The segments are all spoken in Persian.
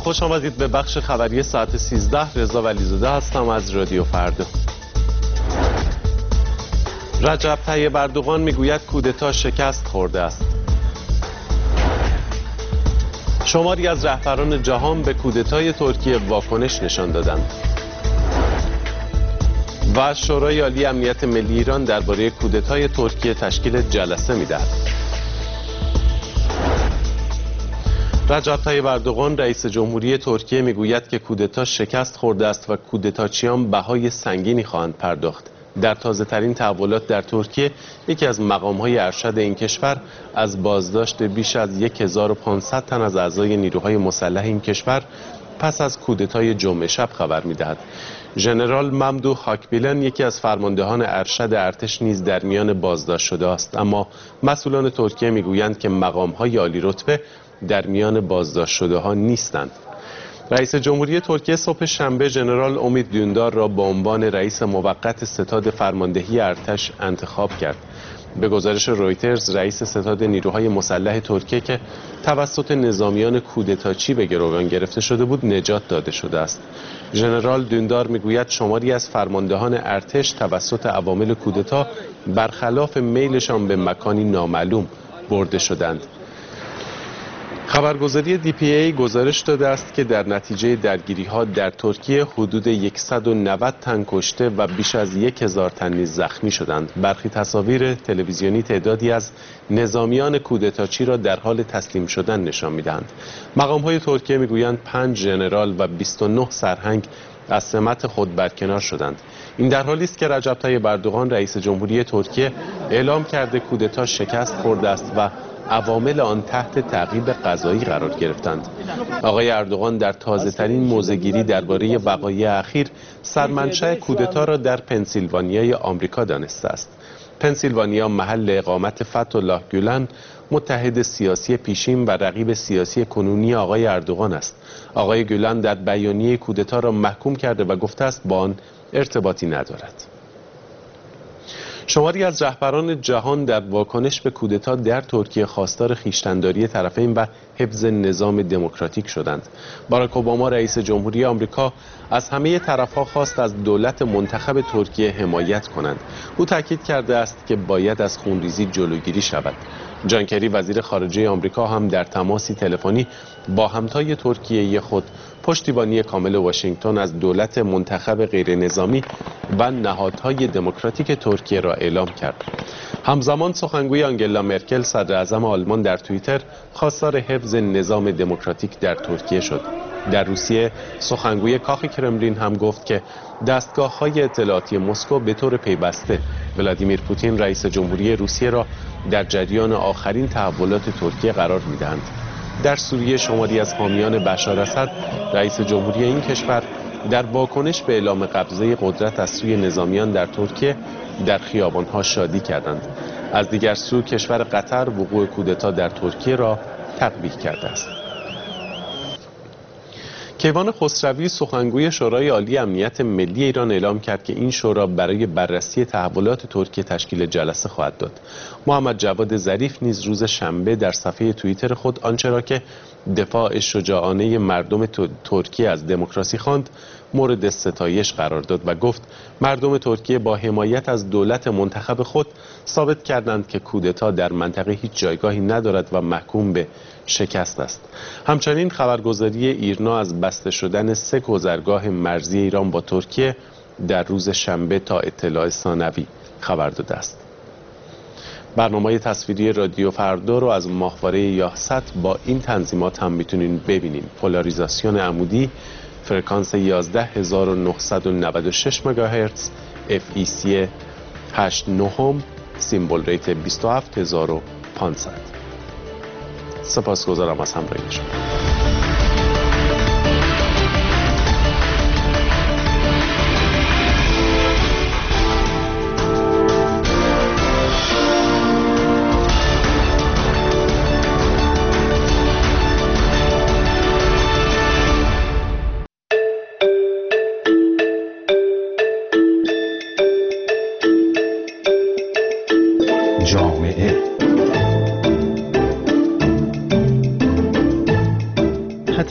خوش آمدید به بخش خبری ساعت 13. رضا ولیزاده هستم از رادیو فردا. رجب طیب اردوغان میگوید کودتا شکست خورده است. شماری از رهبران جهان به کودتای ترکیه واکنش نشان دادند. و شورای عالی امنیت ملی ایران درباره کودتای ترکیه تشکیل جلسه می‌دهد. رجب طیب اردوغان رئیس جمهوری ترکیه میگوید که کودتا شکست خورده است و کودتاچیان بهای سنگینی خواهند پرداخت. در تازه ترین تحولات در ترکیه، یکی از مقام‌های ارشد این کشور از بازداشت بیش از 1500 تن از اعضای نیروهای مسلح این کشور پس از کودتای جمعه شب خبر می‌دهد. ژنرال ممدوح هاکبیلن یکی از فرماندهان ارشد ارتش نیز در میان بازداشت شده است، اما مسئولان ترکیه میگویند که مقام‌های عالی رتبه در میان بازداشت شده ها نیستند. رئیس جمهوری ترکیه صبح شنبه ژنرال امید دیندار را به عنوان رئیس موقت ستاد فرماندهی ارتش انتخاب کرد. به گزارش رویترز، رئیس ستاد نیروهای مسلح ترکیه که توسط نظامیان کودتاچی به گروگان گرفته شده بود نجات داده شده است. ژنرال دیندار میگوید شماری از فرماندهان ارتش توسط عوامل کودتا برخلاف میلشان به مکانی نامعلوم برده شدند. خبرگزاری DPA گزارش داده است که در نتیجه درگیری‌ها در ترکیه حدود 190 تن کشته و بیش از 1000 تن نیز زخمی شدند. برخی تصاویر تلویزیونی تعدادی از نظامیان کودتاچی را در حال تسلیم شدن نشان می‌دهند. مقام‌های ترکیه می‌گویند 5 ژنرال و 29 سرهنگ از سمت خود برکنار شدند. این در حالی است که رجب طیب اردوغان رئیس جمهوری ترکیه اعلام کرده کودتا شکست خورده است و عوامل آن تحت تعقیب قضایی قرار گرفتند. آقای اردوغان در تازه‌ترین موضع‌گیری درباره وقایع اخیر سرمنشأ کودتا را در پنسیلوانیای آمریکا دانسته است. پنسیلوانیا محل اقامت فتح‌الله گولن، متحد سیاسی پیشین و رقیب سیاسی کنونی آقای اردوغان است. آقای گولن در بیانیه کودتا را محکوم کرده و گفته است با آن ارتباطی ندارد. شماری از رهبران جهان در واکنش به کودتا در ترکیه خواستار خویشتن‌داری طرفین و حفظ نظام دموکراتیک شدند. باراک اوباما رئیس جمهوری آمریکا از همه طرف‌ها خواست از دولت منتخب ترکیه حمایت کنند. او تاکید کرده است که باید از خونریزی جلوگیری شود. جان کری وزیر خارجه آمریکا هم در تماسی تلفنی با همتای ترکیه خود پشتیبانی کامل واشنگتن از دولت منتخب غیر نظامی و نهادهای دموکراتیک ترکیه را اعلام کرد. همزمان سخنگوی آنگلا مرکل صدر اعظم آلمان در توییتر خواستار حفظ نظام دموکراتیک در ترکیه شد. در روسیه سخنگوی کاخ کرملین هم گفت که دستگاه‌های اطلاعاتی مسکو به طور پیوسته ولادیمیر پوتین رئیس جمهوری روسیه را در جریان آخرین تحولات ترکیه قرار می‌دهند. در سوریه شماری از حامیان بشار اسد رئیس جمهوری این کشور در واکنش به اعلام قبضه قدرت از سوی نظامیان در ترکیه در خیابان‌ها شادی کردند. از دیگر سو کشور قطر وقوع کودتا در ترکیه را تقبیح کرده است. کیوان خسروی سخنگوی شورای عالی امنیت ملی ایران اعلام کرد که این شورا برای بررسی تحولات ترکیه تشکیل جلسه خواهد داد. محمد جواد ظریف نیز روز شنبه در صفحه توییتر خود آنچه را که دفاع شجاعانه مردم ترکیه از دموکراسی خواند مورد ستایش قرار داد و گفت مردم ترکیه با حمایت از دولت منتخب خود ثابت کردند که کودتا در منطقه هیچ جایگاهی ندارد و محکوم به شکست است. همچنین خبرگزاری ایرنا از بسته شدن 3 گذرگاه مرزی ایران با ترکیه در روز شنبه تا اطلاع ثانوی خبر داده است. برنامه تصویری رادیو فردا رو از ماهواره یاست با این تنظیمات هم میتونین ببینین. پولاریزاسیون عمودی، فرکانس 11996 مگاهرتز، FEC 89، سیمبل ریت 27500. سپاسگزارم از همراهی شما.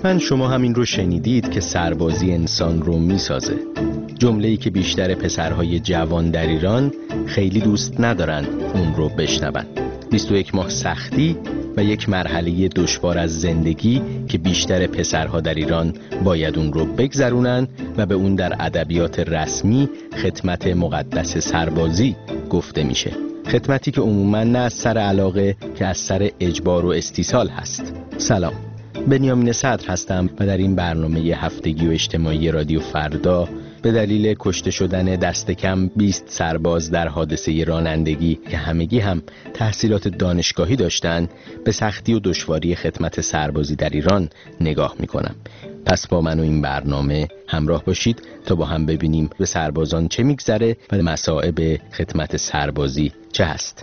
حتما شما همین رو شنیدید که سربازی انسان رو میسازه. جمله‌ای که بیشتر پسرهای جوان در ایران خیلی دوست ندارن اون رو بشنون. 21 ماه سختی و یک مرحله دشوار از زندگی که بیشتر پسرها در ایران باید اون رو بگذرونن و به اون در ادبیات رسمی خدمت مقدس سربازی گفته میشه. خدمتی که عموماً نه از سر علاقه که از سر اجبار و استیصال هست. سلام، بنیامین صدر هستم و در این برنامه هفتگی و اجتماعی رادیو فردا به دلیل کشته شدن دست کم 20 سرباز در حادثه رانندگی که همگی هم تحصیلات دانشگاهی داشتند به سختی و دشواری خدمت سربازی در ایران نگاه میکنم. پس با من و این برنامه همراه باشید تا با هم ببینیم به سربازان چه میگذره و مصائب خدمت سربازی چه هست.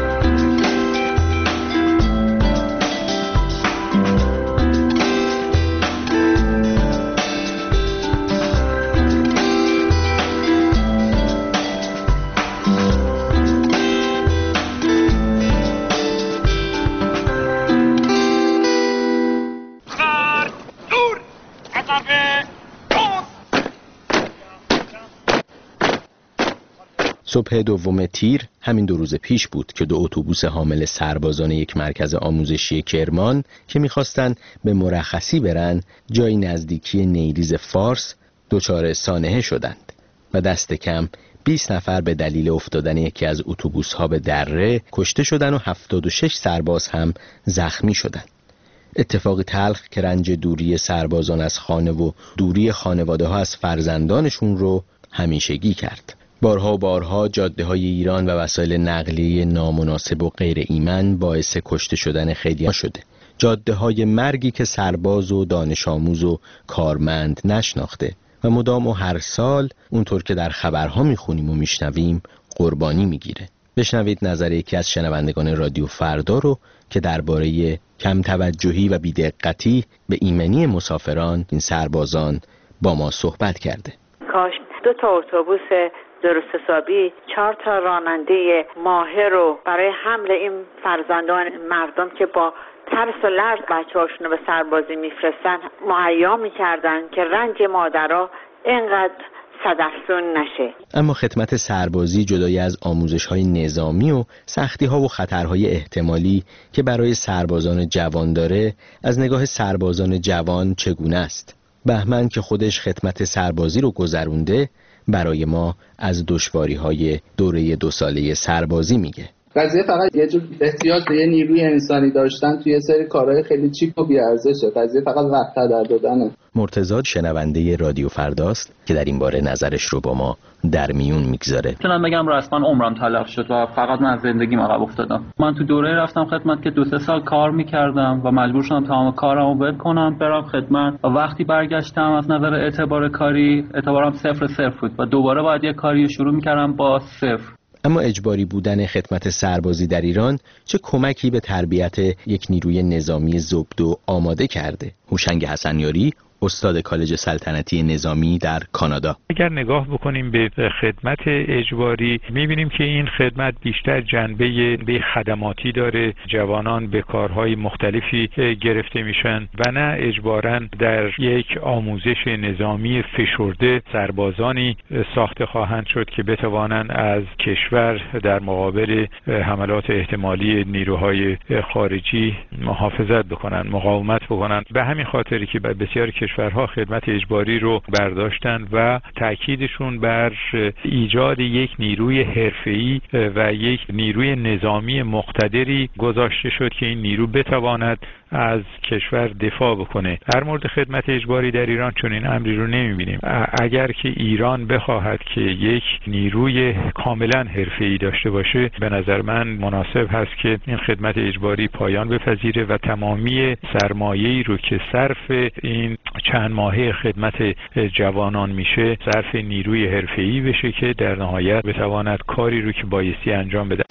صبح 2 تیر همین 2 روز پیش بود که 2 اتوبوس حامل سربازان یک مرکز آموزشی کرمان که می‌خواستن به مرخصی برن جایی نزدیکی نیریز فارس دچار سانحه شدند و دست کم 20 نفر به دلیل افتادن یکی از اتوبوس‌ها به دره کشته شدن و 76 سرباز هم زخمی شدند. اتفاقی تلخ که رنج دوری سربازان از خانه و دوری خانواده‌ها از فرزندانشون رو همیشگی کرد. بارها و بارها جاده‌های ایران و وسایل نقلیه نامناسب و غیر ایمن باعث کشته شدن خیلی‌ها شده. جاده‌های مرگی که سرباز و دانش آموز و کارمند نشناخته و مدام و هر سال اونطور که در خبرها میخونیم و میشنویم قربانی میگیره. بشنوید نظر یکی از شنوندگان رادیو فردا رو که درباره کم توجهی و بی‌دقتی به ایمنی مسافران این سربازان با ما صحبت کرده. کاش 2 اتوبوس درست حسابی 4 راننده ماهر رو برای حمل این فرزندان مردم که با ترس و لرز بچه‌هاشون رو به سربازی میفرستن مهیا میکردن که رنج مادرها اینقدر صدفزون نشه. اما خدمت سربازی جدای از آموزش‌های نظامی و سختی‌ها و خطرهای احتمالی که برای سربازان جوان داره، از نگاه سربازان جوان چگونه است؟ بهمن که خودش خدمت سربازی رو گذرونده برای ما از دشواری‌های دوره 2 ساله سربازی میگه. قضیه فقط یه جور احتیاج به یه نیروی انسانی داشتن توی یه سری کارهای خیلی چیپ و بی‌ارزشه. قضیه فقط وقت هدر دادنه. مرتضی شنونده رادیو فرداست که در این باره نظرش رو با ما در میون میگذاره. میتونم بگم رسما عمرم تلف شد و فقط من از زندگیم عقب افتادم. من تو دوره رفتم خدمت که 2-3 سال کار میکردم و مجبور شدم تمام کارمو ول کنم برم خدمت و وقتی برگشتم از نظر اعتبار کاری اعتبارم 0 بود و دوباره باید یه کاری شروع میکردم با 0. اما اجباری بودن خدمت سربازی در ایران چه کمکی به تربیت یک نیروی نظامی زبد و آماده کرده؟ هوشنگ حسنیاری، استاد کالج سلطنتی نظامی در کانادا. اگر نگاه بکنیم به خدمت اجباری می‌بینیم که این خدمت بیشتر جنبه خدماتی داره. جوانان به کارهای مختلفی گرفته میشن و نه اجباراً در یک آموزش نظامی فشرده سربازانی ساخته خواهند شد که بتوانند از کشور در مقابل حملات احتمالی نیروهای خارجی محافظت بکنن، مقاومت بکنن. به همین خاطری که بسیار کشورها خدمت اجباری رو برداشتن و تأکیدشون بر ایجاد یک نیروی حرفه‌ای و یک نیروی نظامی مقتدری گذاشته شد که این نیرو بتواند از کشور دفاع بکنه. در مورد خدمت اجباری در ایران چون این امری رو نمی‌بینیم. اگر که ایران بخواهد که یک نیروی کاملا حرفه‌ای داشته باشه، به نظر من مناسب هست که این خدمت اجباری پایان بپذیره و تمامی سرمایه‌ای رو که صرف این چند ماهه خدمت جوانان میشه صرف نیروی حرفه‌ای بشه که در نهایت بتواند کاری رو که بایستی انجام بده.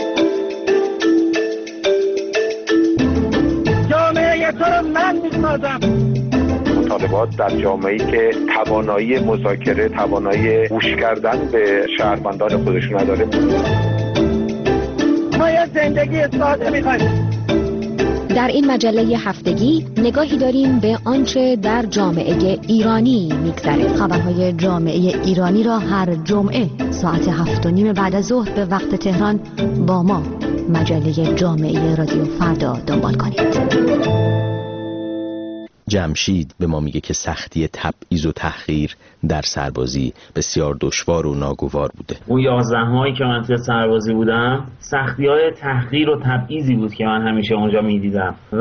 جامعه تو رو من میسازم. مطالبات در جامعه‌ای که توانایی مذاکره، توانایی گوش کردن به شهروندان خودشون نداره. ما یه زندگی ساده می‌خوایم. در این مجله هفتگی نگاهی داریم به آنچه در جامعه ایرانی میگذره. خبرهای جامعه ایرانی را هر جمعه ساعت 7:30 بعد از ظهر به وقت تهران با ما مجله جامعه رادیو فردا دنبال کنید. جمشید به ما میگه که سختی تبعیض و تحقیر در سربازی بسیار دشوار و ناگوار بوده. اون 11 ماهی که من توی سربازی بودم سختی‌های تحقیر و تبعیضی بود که من همیشه اونجا میدیدم و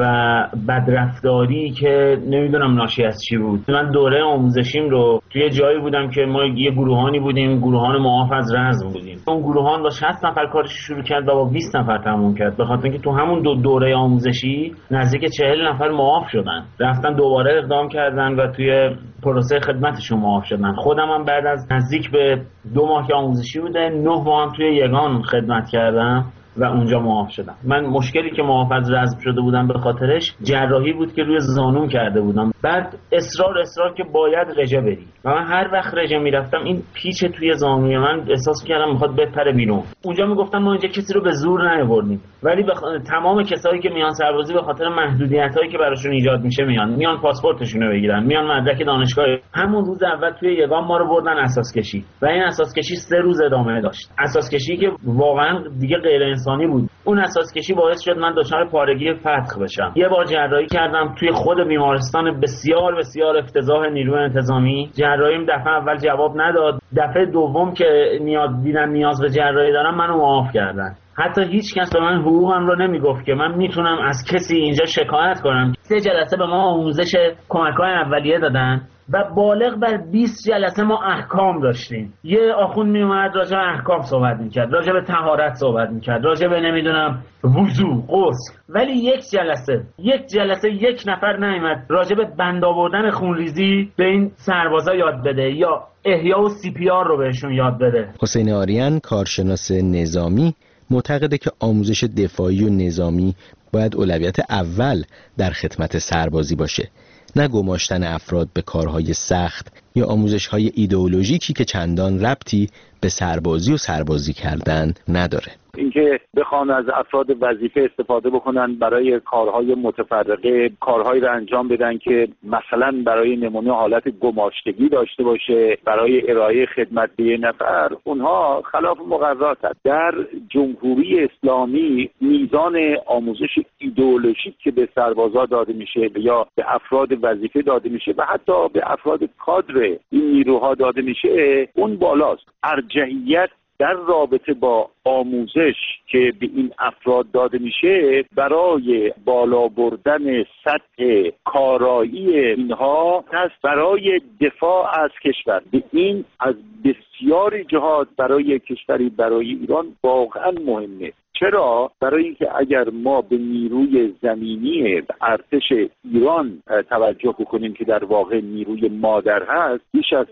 بدرفتاری که نمیدونم ناشی از چی بود. من دوره آموزشیم رو توی جایی بودم که ما یه گروهانی بودیم، گروهان معاف از رزم بودیم. اون گروهان با 60 نفر کارش شروع کرد و با 20 نفر تموم کرد، به خاطر اینکه تو همون دوره آموزشی نزدیک 40 نفر معاف شدن، رفتن دوباره اقدام کردن و توی پروسه خدمتشون معاف شدن. خودم هم بعد از نزدیک به 2 ماه که آموزشی بوده 9 ماه هم توی یگان خدمت کردم و اونجا معاف شدم. من مشکلی که معاف از رزم شده بودم به خاطرش جراحی بود که روی زانوم کرده بودم. بعد اصرار که باید رژه بری و من هر وقت رژه میرفتم این پیچ توی زانوی من احساس کردم میخواد بپره بیرون. اونجا میگفتن ما اینجا کسی رو به زور نیاوردیم، ولی تمام کسایی که میان سربازی به خاطر محدودیتایی که براشون ایجاد میشه میان پاسپورتشون رو بگیرن، میان مدرک دانشگاه. همون روز اول توی یگان ما رو بردن اساس کشی و این اساس کشی 3 روز ادامه داشت. اساس کشی که واقعا دیگه غیر انسانی بود. اون اساس کشی باعث شد من دچار پارگی فتق بشم. یه بار جراحی کردم توی خود بیمارستان بسیار بسیار افتضاح نیروی انتظامی. جراحیم دفعه اول جواب نداد، دفعه دوم که نیاز به جراحی دارم منو معاف کردن. حتی هیچ کس به من حقوقم رو نمیگفت که من میتونم از کسی اینجا شکایت کنم. 3 جلسه به ما آموزش کمک‌های اولیه دادن و بالغ بر 20 جلسه ما احکام داشتیم. یه آخوند میومد راجع به احکام صحبت میکرد، راجع به طهارت صحبت میکرد، راجع به نمیدونم وضو، غسل، ولی یک جلسه یک نفر نیامد راجع به بند آوردن خونریزی به این سربازا یاد بده یا احیا و CPR رو بهشون یاد بده. حسین آریان کارشناس نظامی معتقده که آموزش دفاعی و نظامی باید اولویت اول در خدمت سربازی باشه، نه گماشتن افراد به کارهای سخت یا آموزش‌های ایدئولوژیکی که چندان ربطی به سربازی و سربازی کردن نداره. اینکه بخوان از افراد وظیفه استفاده بکنن برای کارهای متفرقه، کارهایی رو انجام بدن که مثلا برای نمونه حالت گماشتگی داشته باشه برای ارائه خدمت به یه نفر، اونها خلاف مقررات هست. در جمهوری اسلامی میزان آموزش ایدئولوژیک که به سربازا داده میشه یا به افراد وظیفه داده میشه و حتی به افراد کادر این نیروها داده میشه اون بالاست. ارجحیت در رابطه با آموزش که به این افراد داده میشه برای بالا بردن سطح کارایی اینها هست برای دفاع از کشور. به این از بسیاری جهات برای کشوری برای ایران واقعا مهمه. چرا؟ برای اینکه اگر ما به نیروی زمینی ارتش ایران توجه بکنیم که در واقع نیروی مادر هست، بیش از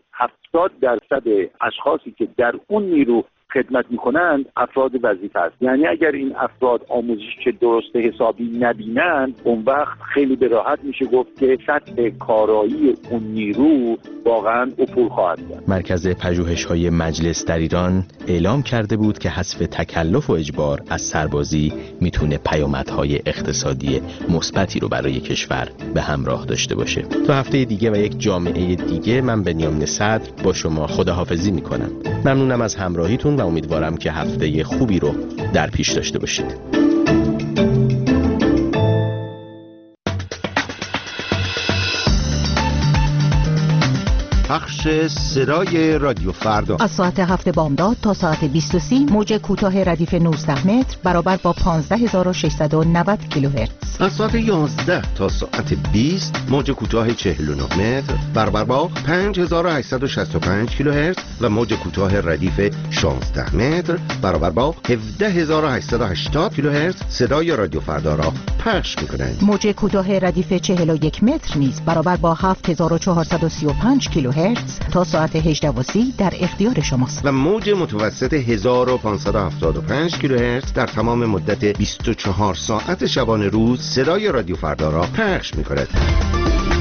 70% اشخاصی که در اون نیرو خدمت میکنند افراد وظیفه است. یعنی اگر این افراد آموزش که درست حسابی نبینند، اون وقت خیلی به راحت میشه گفت که سطح کارایی اون نیرو واقعا افول خواهد کرد. مرکز پژوهش‌های مجلس در ایران اعلام کرده بود که حذف تکلف و اجبار از سربازی میتونه پیامدهای اقتصادی مثبتی رو برای کشور به همراه داشته باشه. تا هفته دیگه و یک جامعه دیگه من بنیامین صدر با شما خداحافظی میکنم. ممنونم از همراهیتون و امیدوارم که هفته خوبی رو در پیش داشته باشید. پخش صدای رادیو فردا از ساعت 7 بامداد تا ساعت 20:30 موج کوتاه ردیف 19 متر برابر با 15690 کیلوهرتز. از ساعت 11 تا ساعت 20 موج کوتاه 49 متر برابر با 5865 کیلوهرتز و موج کوتاه ردیف 16 متر برابر با 17880 کیلوهرتز صدای رادیو فردا را پخش می‌کنند. موج کوتاه ردیف 41 متر نیز برابر با 7435 کیلوهرتز تا ساعت 18:30 در اختیار شماست. و موج متوسط 1575 کیلوهرتز در تمام مدت 24 ساعت شبانه روز صدای رادیو فردا را پخش می‌کند.